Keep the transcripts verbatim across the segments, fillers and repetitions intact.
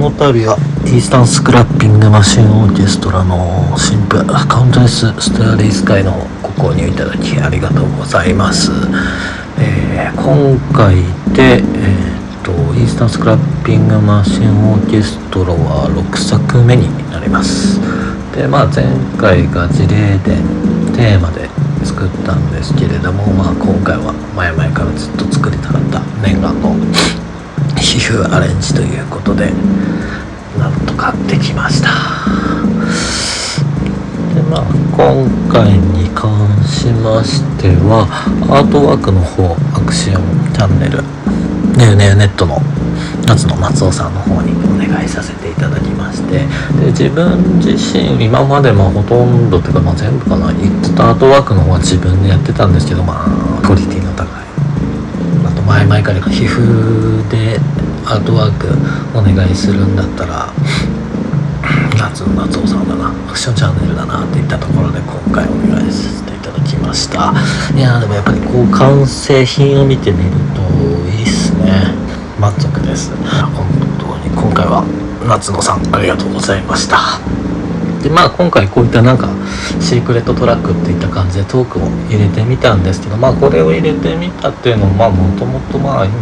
の度はイースタンスクラッピングマシンオーケストラの新譜カウントレススターリースカイのご購入いただきありがとうございます。えー、今回で、えー、とイースタンスクラッピングマシンオーケストラはろくさくめになります。で、まあ、前回が自霊伝テーマで作ったんですけれども、まあ、今回は前々からずっと作りたかった念願の皮膚アレンジということでなんとかできました。で、まあ、今回に関しましてはアートワークの方アクションチャンネルねうねうネットの夏野松尾さんの方にお願いさせていただきまして、で自分自身今までまあほとんどというかまあ全部かな言ってたアートワークの方は自分でやってたんですけど、まあクオリティの高い、あと前々から皮膚でアートワークお願いするんだったら夏野松尾さんだな、アクションチャンネルだなっていったところで今回お願いさせていただきました。いやでもやっぱりこう完成品を見てみるといいっすね。満足です。本当に今回は夏野さんありがとうございました。で、まあ今回こういったなんかシークレットトラックっていった感じでトークを入れてみたんですけど、まあこれを入れてみたっていうのもまあもともとまあうーん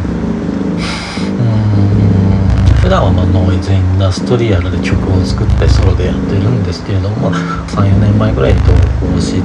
普段はまあノイズインダストリアルで曲を作ってソロでやってるんですけれども、さんよねんまえぐらいに投稿して、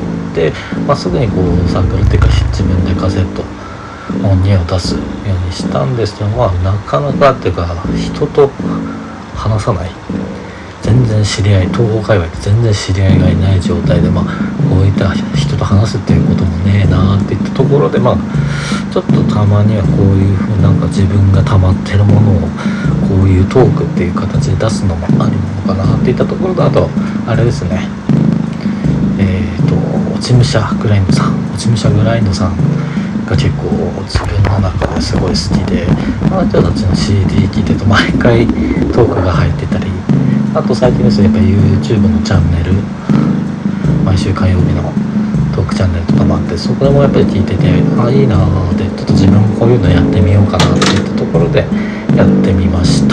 まあ、すぐにこうサークルっていうか自分でカセット音源を出すようにしたんですけど、まあなかなかっていうか人と話さない、全然知り合い東方界隈で全然知り合いがいない状態で、まあこういった人と話すっていうこともねえなーっていったところで、まあちょっとたまにはこういうふうなんか自分が溜まってるものをこういうトークっていう形で出すのもありなのかなっていったところと、あとあれですね、えっと落ち武者グラインドさん落ち武者グラインドさんが結構自分の中ですごい好きで、あなたたちの シーディー 聴いてると毎回トークが入ってたり、あと最近ですとやっぱり YouTube のチャンネル毎週火曜日のトークチャンネルとかもあって、そこでもやっぱり聞いててあいいなーで、ちょっと自分もこういうのやってみようかなっていったところでやってみました。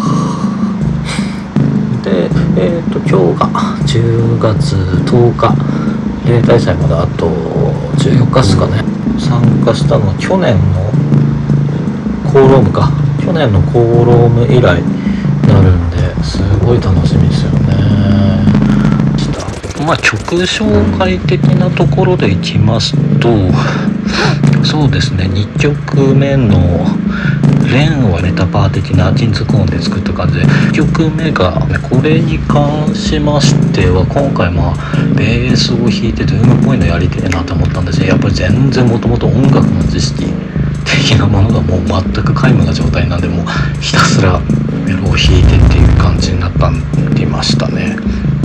で、えっと今日がじゅうがつとおか、例大祭まであとじゅうよっかっすかね。参加したのは去年のコーロームか去年のコーローム以来になるんですごい楽しみですよね。まあ曲紹介的なところでいきますと、そうですねにきょくめのレンをメタパー的な金属音で作った感じで、いっきょくめが、ね、これに関しましては今回まあベースを弾いてドゥームっぽいのやりてえなと思ったんですが、やっぱり全然もともと音楽の知識的なものがもう全く皆無な状態なんで、もうひたすらメロを弾いてっていう感じになったりましたね。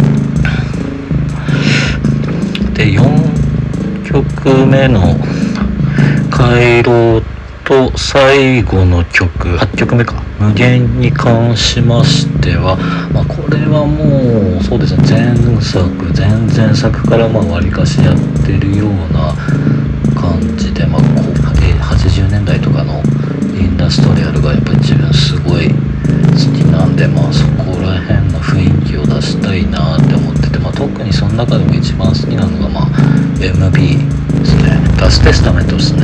でよんきょくめの回廊と最後の曲はちきょくめか無限に関しましては、まあ、これはもうそうですね前作前々作からまあ割かしやってるような感じで、まあ、こうはちじゅうねんだいとかのインダストリアルがやっぱり自分すごい好きなんで、まあ、そこら辺の雰囲気を出したいなって思ってて、まあ、特にその中でも一番好きなのが、まあ、エムビー ですね。ダステスタメントですね。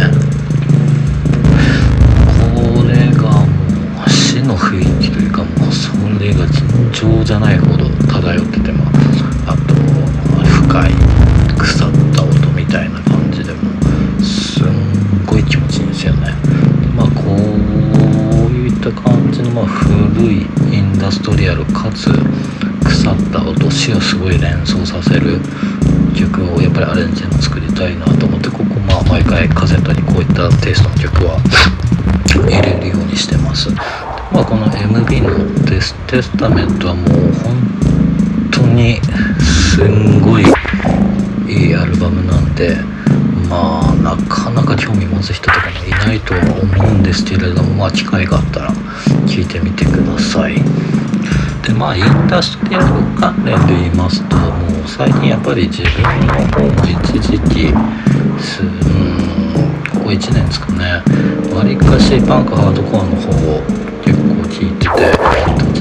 これがもう死の雰囲気というか、もうそれが尋常じゃないほど漂ってて、まあ、あと深い腐った音みたいな感じでもすんごい気持ちいいんですよね。まあこういった感じのまあ古いインダストリアルかつ腐った音、死をすごい連想させる曲をやっぱりアレンジも作りたいなと思って、ここまあ毎回カセットにこういったテイストの曲は入れるようにしてます。まあこの エムビー のデステスタメントはもう本当にすんごいいいアルバムなんで、まあなかなか興味持つ人とかもいないとは思うんですけれども、まあ機会があったら聴いてみてください。でまあインダストリアル関連で言いますと、もう最近やっぱり自分の方も一時期すうんここいちねんですかね、わりかしパンクハードコアの方を結構聴いてて、どちら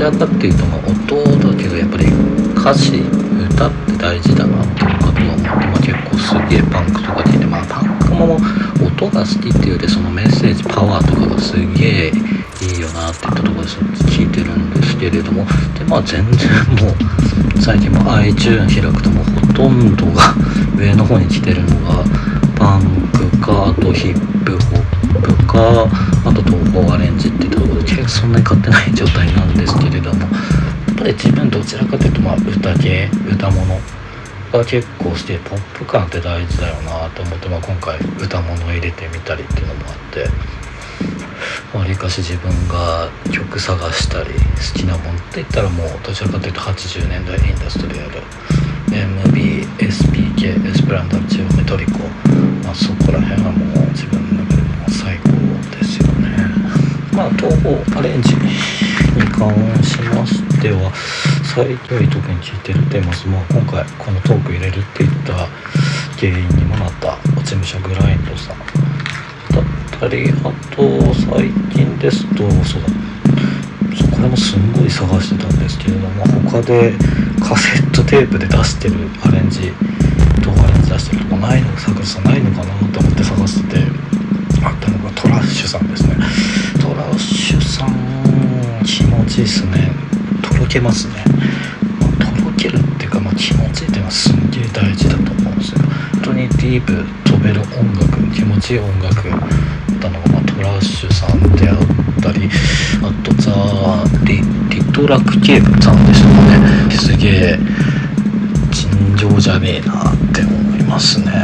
らかっていうとまあ音だけど、やっぱり歌詞歌って大事だなっていうことは思って、まあ、結構すげえパンクとか聞いて、まあパンクも音が好きっていうよりそのメッセージパワーとかがすげえいいよなっていったところで聞いてるんですけれども、でまあ全然もう最近も iTunes 開くともうほとんどが上の方に来てるのがパンクか、あとヒップホップか、あと東宝アレンジっていったところで結構そんなに買ってない状態なんですけれども、やっぱり自分どちらかというとまあ歌系歌物が結構してポップ感って大事だよなと思って、まあ、今回歌物を入れてみたりっていうのもあって、わりかし自分が曲探したり好きなものって言ったらもうどちらかというとはちじゅうねんだいインダストリアル エムビー、エスピーケー、エスプランダルジオメトリコ、まあ、そこら辺はもう自分の中でも最高ですよね。まあ東宝アレンジに関しましては最近特に聴いてるテーマス、まあ、今回このトーク入れるっていった原因にもなった落ち武者グラインドさんだったり、あと最近ですとそうだそうこれもすんごい探してたんですけれども、他でカセットテープで出してるアレンジ動画アレンジ出してるとこないのか、サクルさんないのかなと思って探しててあったのがトラッシュさんですね。トラッシュさん気持ちいいっすね。とろけますね。まあ、とろけるっていうか、まあ、気持ちいいっていうのはすんげえ大事だと思うんですよ。本当にディープ飛べる音楽、気持ちいい音楽だったのが、まあ、トラッシュさんであったり、あとザ・リ・リトラクケーブさんでしたかね。すげえ尋常じゃねえなって思いますね。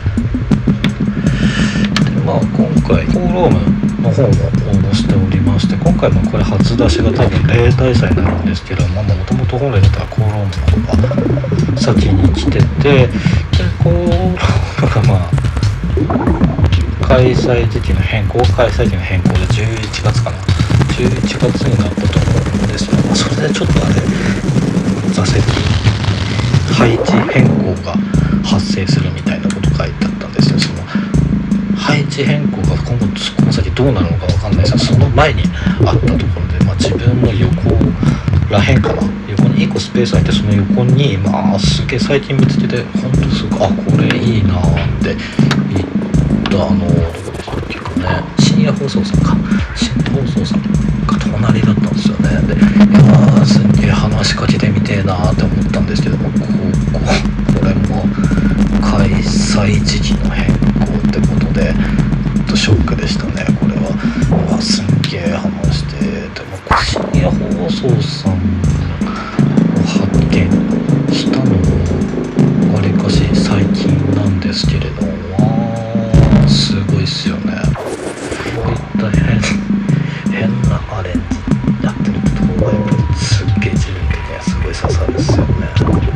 でまあ今回コーロームの方も応募しておりまして、今回もこれ初出しが多分例大祭になるんですけども、もともと本来だったらコーロームの方が先に来てて、でコーロームがまあ開催時期の変更開催時の変更でじゅういちがつかなじゅういちがつになったと思うんですよ。まあ、それでちょっとあれ座席配置変更が発生するみたいなこと書いてあったんですよ。その配置変更が今後この先どうなるのかわかんないですが、その前にあったところで、まあ、自分の横らへんかな、横にいっこスペース空いて、その横にまあすげえ最近見つけてほんとすごいあこれいいなって言ったあのどこでしたっけかね、深夜放送さんか深夜放送さんが隣だったんですよね。でいやーすんげえ話しかけてみてえなーって思ったんですけども、こここれも開催時期の変更ってことでちょっとショックでしたね。これはうわすんげえ話して、でも深夜放送さんを発見したのもわりかし最近なんですけれども、すごいっすよね。こういった変変なアレンジやってることはやっぱりすっげえ自分的にはすごい刺さるっすよね。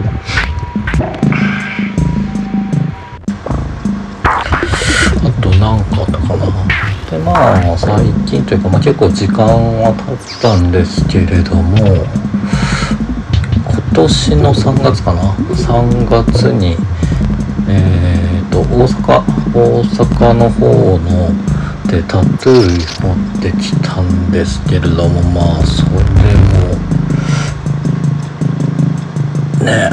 あとなんかあったかな。でまあ最近というか、まあ、結構時間は経ったんですけれども、今年のさんがつかなさんがつにえーと大阪大阪の方のでタトゥー持ってきたんですけれども、まあそれもね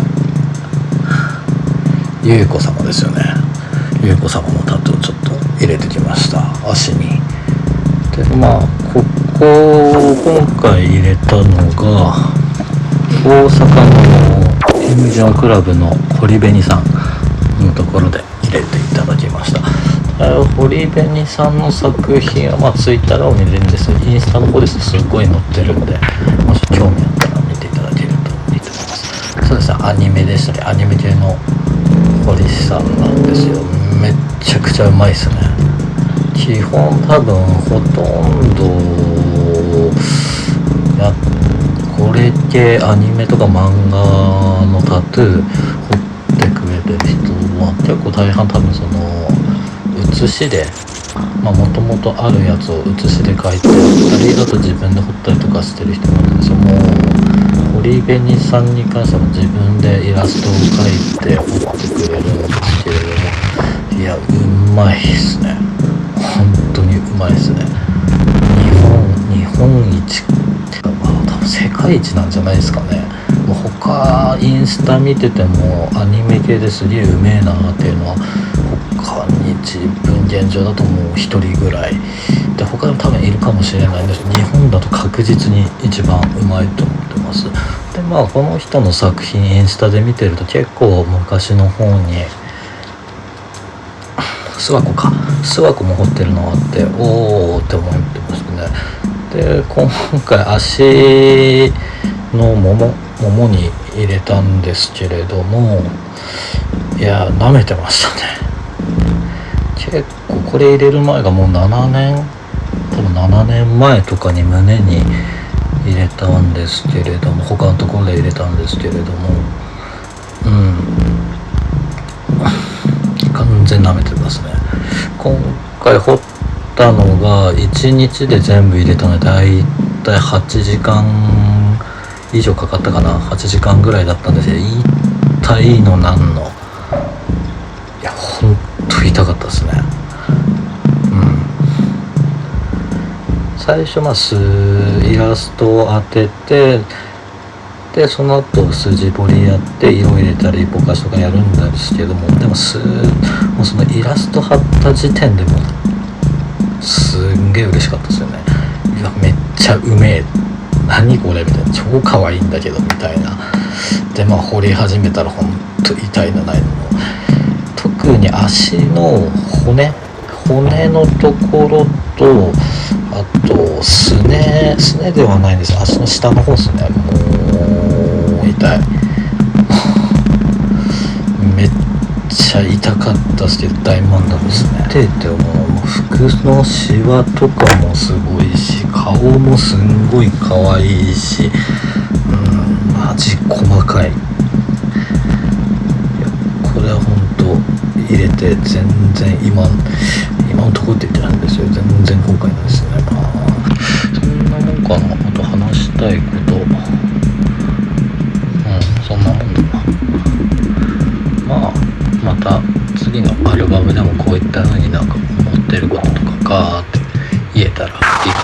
ゆうこ様ですよね。ゆうこ様のタトゥーをちょっと入れてきました、足に。でまあここ今回入れたのが大阪のエムジョンクラブの堀紅さんのところで入れていただきました。堀紅さんの作品はまあツイッターの方に出るんですけど、インスタの方ですとすごい載ってるんで、もし興味あったら見ていただけるといいと思います。そうですね、アニメでしたりアニメ系の堀さんなんですよ。めっちゃくちゃうまいっすね。基本多分ほとんどやこれ系アニメとか漫画のタトゥー彫ってくれてる人は結構大半多分その写しでまあもともとあるやつを写しで描いてありだと自分で彫ったりとかしてる人なんですよ。もう堀紅さんに関しては自分でイラストを描いて彫ってくれるんですけれども、いやうまいっすね。本当にうまいっすね。日本日本一まあ多分世界いいちなんじゃないですかね。もう他インスタ見ててもアニメ系ですげえうめえなっていうのは他に自分現状だともうひとりぐらいで、他にも多分いるかもしれないんですけど、日本だと確実に一番うまいと思ってます。でまあこの人の作品インスタで見てると結構昔の方に諏訪湖か諏訪湖も掘ってるのがあって、おーって思ってましたね。で今回足のももももに入れたんですけれども、いや舐めてましたね。結構これ入れる前がもうななねん多分ななねんまえとかに胸に入れたんですけれども、他のところで入れたんですけれども、うん完全舐めてますね。今回掘ったのがいちにちで全部入れたのでだいたいはちじかん以上かかったかな。はちじかんぐらいだったんですけど、痛いのなんのいやほんと痛かったですね。うん最初まあスイラストを当てて、でその後筋彫りやって色入れたりぼかしとかやるんですけども、でもすもうそのイラスト貼った時点でもすんげえ嬉しかったですよね。いやめっちゃうめえ、何これみたいな、超可愛いんだけどみたいな。でまあ彫り始めたらほんと痛いのないのも、特に足の骨骨のところと、あとすねすねではないんです、足の下の方ですね。もう痛いめっちゃ痛かったですけど大満足ですね。手ってもう服のシワとかもすごいし、顔もすんごい可愛いし、うんマジ細かい。いやこれは本当入れて全然今今のところって言ってないんですよ。全然後悔ないですね。まあそんなもんかな。あと話したいことうんそんなもんだな。まあまた次のアルバムでもこういった風になんか思ってることとかガーって言えたらいいか